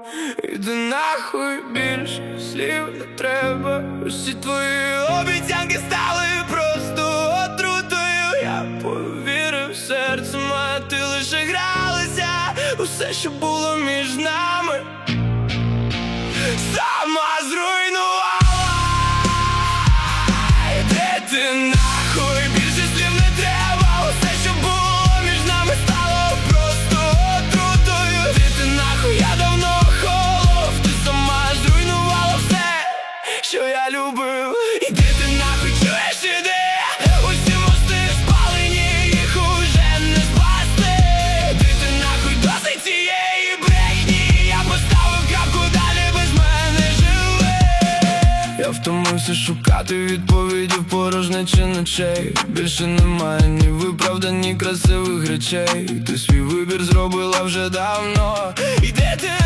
Іди нахуй, більше слів не треба. Усі твої обіцянки стали просто отрутою. Я повірив серцем, а ти лише гралася. Усе, що було між нами, сама зруйнувала. Іди ти нахуй, більше слів не треба. Усе, що було між нами, стало просто отрутою. Іди ти нахуй, я давно холов. Ти сама зруйнувала все, що я любив. Іди ти нахуй, чуєш, іди. Усі мости спалені, їх уже не спасти. Іди ти нахуй, досить цієї брехні. Я поставив крапку, далі без мене живи. Я втомився шукати відповіді в порожнечі ночей. Більше немає ні виправдань, ні красивих речей. Ти свій вибір зробила вже давно. Іди ти